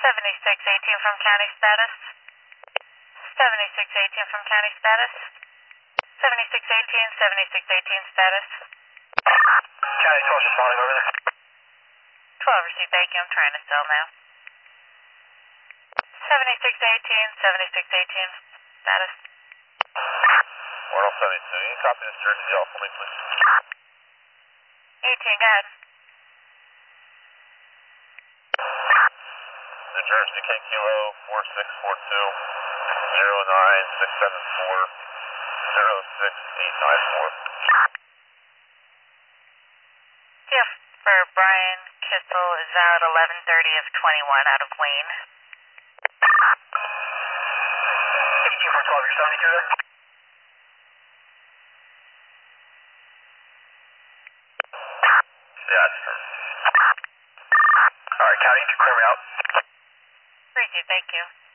7618 from county status. 7618 from county status. 7618, 7618 status. County 12 responding over there. 12 received, thank you. I'm trying to cell now. 7618, 7618 status. World 72, you copy this Jersey L for me, please? 18, go ahead. New Jersey KQO 4642 09674 06894. Yeah, for Brian Kissel is valid 11:30 of 21 out of Wayne. 18 for 12, you're 72 there? Yeah, it's true. Alright, County, you can clear me out. Appreciate it, thank you.